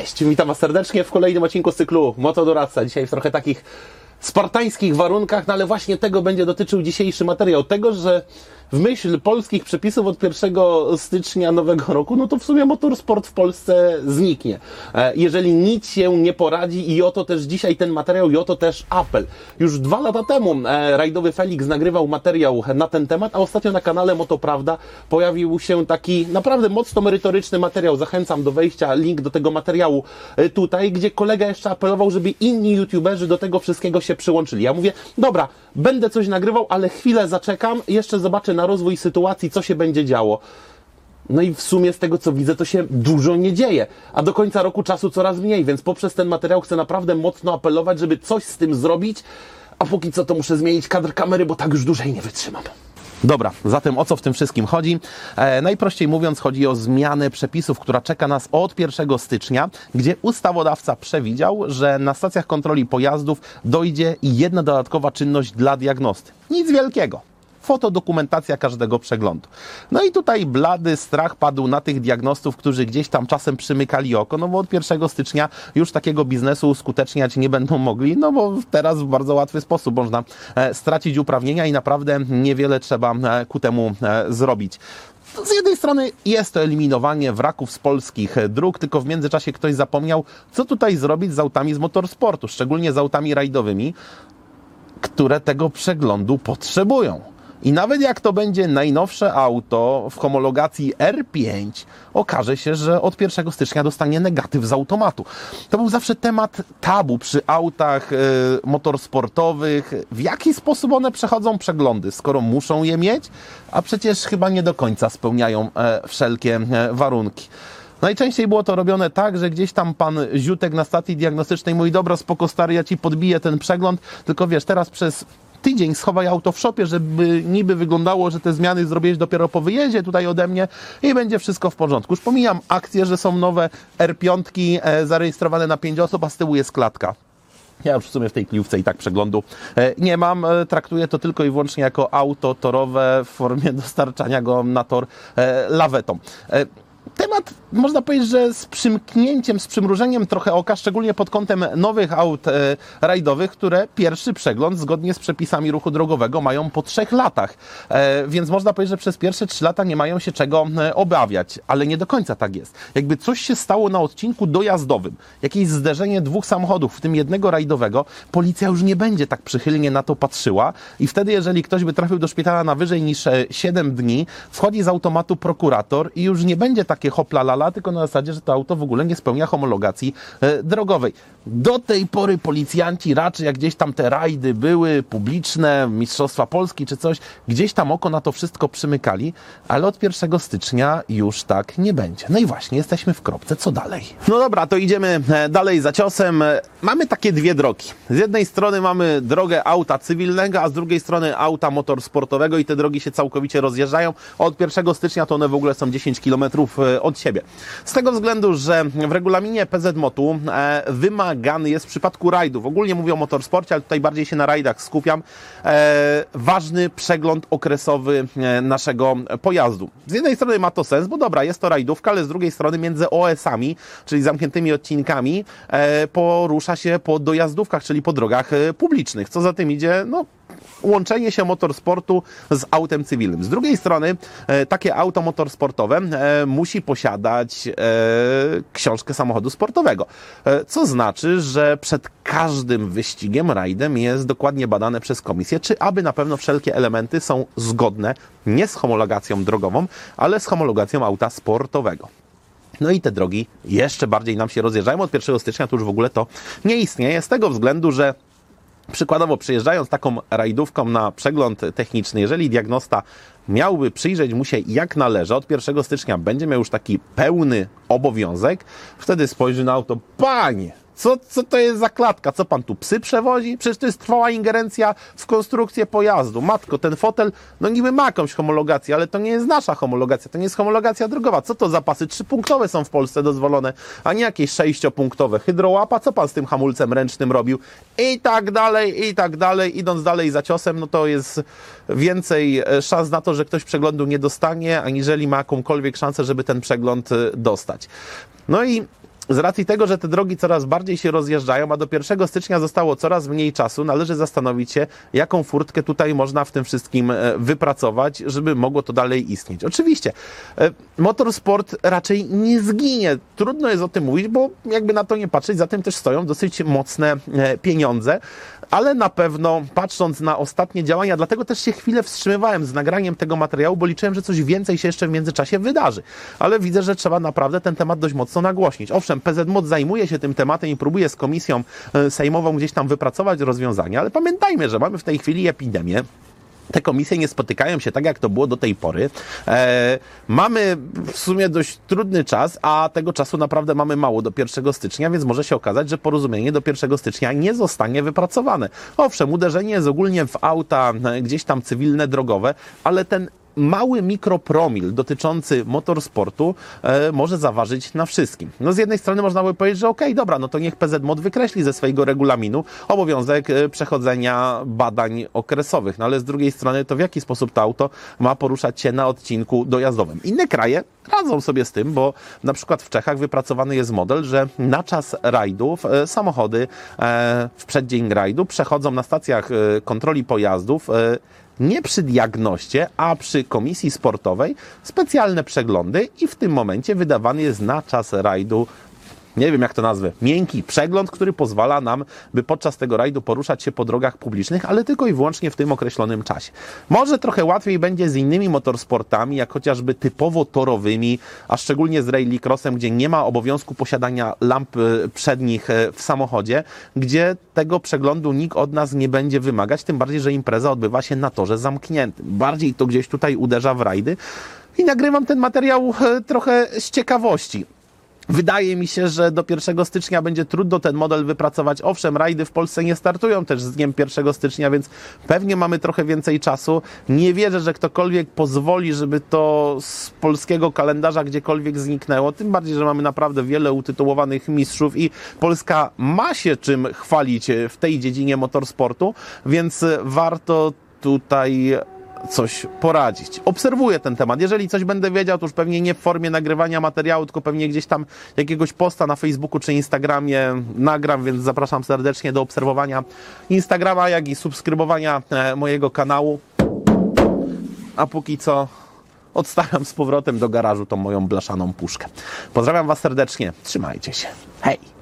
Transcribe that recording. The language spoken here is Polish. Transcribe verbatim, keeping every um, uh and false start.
Cześć, witam Was serdecznie w kolejnym odcinku z cyklu Motodoradca. Dzisiaj w trochę takich spartańskich warunkach, no ale właśnie tego będzie dotyczył dzisiejszy materiał. Tego, że w myśl polskich przepisów od pierwszego stycznia nowego roku, no to w sumie motorsport w Polsce zniknie. Jeżeli nic się nie poradzi i oto też dzisiaj ten materiał i oto też apel. Już dwa lata temu rajdowy Felix nagrywał materiał na ten temat, a ostatnio na kanale Motoprawda pojawił się taki naprawdę mocno merytoryczny materiał. Zachęcam do wejścia, link do tego materiału tutaj, gdzie kolega jeszcze apelował, żeby inni youtuberzy do tego wszystkiego się przyłączyli. Ja mówię, dobra, będę coś nagrywał, ale chwilę zaczekam, jeszcze zobaczę na rozwój sytuacji, co się będzie działo. No i w sumie z tego, co widzę, to się dużo nie dzieje, a do końca roku czasu coraz mniej, więc poprzez ten materiał chcę naprawdę mocno apelować, żeby coś z tym zrobić, a póki co to muszę zmienić kadr kamery, bo tak już dłużej nie wytrzymam. Dobra, zatem o co w tym wszystkim chodzi? E, najprościej mówiąc, chodzi o zmianę przepisów, która czeka nas od pierwszego stycznia, gdzie ustawodawca przewidział, że na stacjach kontroli pojazdów dojdzie jedna dodatkowa czynność dla diagnosty. Nic wielkiego. Fotodokumentacja każdego przeglądu. No i tutaj blady strach padł na tych diagnostów, którzy gdzieś tam czasem przymykali oko, no bo od pierwszego stycznia już takiego biznesu uskuteczniać nie będą mogli, no bo teraz w bardzo łatwy sposób można e, stracić uprawnienia i naprawdę niewiele trzeba e, ku temu e, zrobić. Z jednej strony jest to eliminowanie wraków z polskich dróg, tylko w międzyczasie ktoś zapomniał, co tutaj zrobić z autami z motorsportu, szczególnie z autami rajdowymi, które tego przeglądu potrzebują. I nawet jak to będzie najnowsze auto w homologacji R pięć, okaże się, że od pierwszego stycznia dostanie negatyw z automatu. To był zawsze temat tabu przy autach y, motorsportowych. W jaki sposób one przechodzą przeglądy, skoro muszą je mieć, a przecież chyba nie do końca spełniają e, wszelkie e, warunki. Najczęściej było to robione tak, że gdzieś tam pan Ziutek na stacji diagnostycznej mówi, dobra, spoko stary, ja ci podbiję ten przegląd, tylko wiesz, teraz przez tydzień schowaj auto w shopie, żeby niby wyglądało, że te zmiany zrobiłeś dopiero po wyjeździe tutaj ode mnie i będzie wszystko w porządku. Już pomijam akcję, że są nowe R pięć e, zarejestrowane na pięć osób, a z tyłu jest klatka. Ja już w sumie w tej kliówce i tak przeglądu e, nie mam. E, traktuję to tylko i wyłącznie jako auto torowe w formie dostarczania go na tor e, lawetą. E, Temat, można powiedzieć, że z przymknięciem, z przymrużeniem trochę oka, szczególnie pod kątem nowych aut e, rajdowych, które pierwszy przegląd zgodnie z przepisami ruchu drogowego mają po trzech latach. E, więc można powiedzieć, że przez pierwsze trzy lata nie mają się czego e, obawiać, ale nie do końca tak jest. Jakby coś się stało na odcinku dojazdowym, jakieś zderzenie dwóch samochodów, w tym jednego rajdowego, policja już nie będzie tak przychylnie na to patrzyła i wtedy, jeżeli ktoś by trafił do szpitala na wyżej niż siedem dni, wchodzi z automatu prokurator i już nie będzie takie hopla lala, tylko na zasadzie, że to auto w ogóle nie spełnia homologacji e, drogowej. Do tej pory policjanci raczej, jak gdzieś tam te rajdy były publiczne, Mistrzostwa Polski czy coś, gdzieś tam oko na to wszystko przymykali, ale od pierwszego stycznia już tak nie będzie. No i właśnie, jesteśmy w kropce, co dalej? No dobra, to idziemy dalej za ciosem. Mamy takie dwie drogi. Z jednej strony mamy drogę auta cywilnego, a z drugiej strony auta motorsportowego i te drogi się całkowicie rozjeżdżają. Od pierwszego stycznia to one w ogóle są dziesięć kilometrów od siebie. Z tego względu, że w regulaminie P Z motu e, wymagany jest w przypadku rajdów, ogólnie mówię o motorsporcie, ale tutaj bardziej się na rajdach skupiam, e, ważny przegląd okresowy e, naszego pojazdu. Z jednej strony ma to sens, bo dobra, jest to rajdówka, ale z drugiej strony między O S-ami, czyli zamkniętymi odcinkami, e, porusza się po dojazdówkach, czyli po drogach e, publicznych. Co za tym idzie? No, łączenie się motorsportu z autem cywilnym. Z drugiej strony e, takie auto motorsportowe e, musi posiadać e, książkę samochodu sportowego. E, co znaczy, że przed każdym wyścigiem, rajdem jest dokładnie badane przez komisję, czy aby na pewno wszelkie elementy są zgodne nie z homologacją drogową, ale z homologacją auta sportowego. No i te drogi jeszcze bardziej nam się rozjeżdżają. Od pierwszego stycznia to już w ogóle to nie istnieje z tego względu, że przykładowo przyjeżdżając taką rajdówką na przegląd techniczny, jeżeli diagnosta miałby przyjrzeć mu się jak należy, od pierwszego stycznia będzie miał już taki pełny obowiązek, wtedy spojrzy na auto, panie, Co, co to jest za klatka? Co pan tu psy przewozi? Przecież to jest trwała ingerencja w konstrukcję pojazdu. Matko, ten fotel, no niby ma jakąś homologację, ale to nie jest nasza homologacja, to nie jest homologacja drogowa. Co to za pasy? Trzypunktowe są w Polsce dozwolone, a nie jakieś sześciopunktowe. Hydrołapa, co pan z tym hamulcem ręcznym robił? I tak dalej, i tak dalej. Idąc dalej za ciosem, no to jest więcej szans na to, że ktoś przeglądu nie dostanie, aniżeli ma jakąkolwiek szansę, żeby ten przegląd dostać. No i z racji tego, że te drogi coraz bardziej się rozjeżdżają, a do pierwszego stycznia zostało coraz mniej czasu, należy zastanowić się, jaką furtkę tutaj można w tym wszystkim wypracować, żeby mogło to dalej istnieć. Oczywiście, motorsport raczej nie zginie. Trudno jest o tym mówić, bo jakby na to nie patrzeć, za tym też stoją dosyć mocne pieniądze, ale na pewno patrząc na ostatnie działania, dlatego też się chwilę wstrzymywałem z nagraniem tego materiału, bo liczyłem, że coś więcej się jeszcze w międzyczasie wydarzy. Ale widzę, że trzeba naprawdę ten temat dość mocno nagłośnić. Owszem, P Z M O D zajmuje się tym tematem i próbuje z komisją sejmową gdzieś tam wypracować rozwiązania, ale pamiętajmy, że mamy w tej chwili epidemię. Te komisje nie spotykają się tak, jak to było do tej pory. E, mamy w sumie dość trudny czas, a tego czasu naprawdę mamy mało do pierwszego stycznia, więc może się okazać, że porozumienie do pierwszego stycznia nie zostanie wypracowane. Owszem, uderzenie jest ogólnie w auta gdzieś tam cywilne, drogowe, ale ten mały mikropromil dotyczący motorsportu e, może zaważyć na wszystkim. No z jednej strony można by powiedzieć, że okej, okay, dobra, no to niech P Z M O D wykreśli ze swojego regulaminu obowiązek e, przechodzenia badań okresowych, no ale z drugiej strony to w jaki sposób to auto ma poruszać się na odcinku dojazdowym. Inne kraje radzą sobie z tym, bo na przykład w Czechach wypracowany jest model, że na czas rajdów e, samochody e, w przeddzień rajdu przechodzą na stacjach e, kontroli pojazdów e, nie przy diagnoście, a przy komisji sportowej specjalne przeglądy i w tym momencie wydawany jest na czas rajdu, nie wiem jak to nazwę, miękki przegląd, który pozwala nam, by podczas tego rajdu poruszać się po drogach publicznych, ale tylko i wyłącznie w tym określonym czasie. Może trochę łatwiej będzie z innymi motorsportami, jak chociażby typowo torowymi, a szczególnie z rallycrossem, gdzie nie ma obowiązku posiadania lamp przednich w samochodzie, gdzie tego przeglądu nikt od nas nie będzie wymagać, tym bardziej, że impreza odbywa się na torze zamkniętym. Bardziej to gdzieś tutaj uderza w rajdy i nagrywam ten materiał trochę z ciekawości. Wydaje mi się, że do pierwszego stycznia będzie trudno ten model wypracować. Owszem, rajdy w Polsce nie startują też z dniem pierwszego stycznia, więc pewnie mamy trochę więcej czasu. Nie wierzę, że ktokolwiek pozwoli, żeby to z polskiego kalendarza gdziekolwiek zniknęło. Tym bardziej, że mamy naprawdę wiele utytułowanych mistrzów i Polska ma się czym chwalić w tej dziedzinie motorsportu, więc warto tutaj coś poradzić. Obserwuję ten temat. Jeżeli coś będę wiedział, to już pewnie nie w formie nagrywania materiału, tylko pewnie gdzieś tam jakiegoś posta na Facebooku czy Instagramie nagram, więc zapraszam serdecznie do obserwowania Instagrama, jak i subskrybowania mojego kanału. A póki co odstawiam z powrotem do garażu tą moją blaszaną puszkę. Pozdrawiam Was serdecznie. Trzymajcie się. Hej!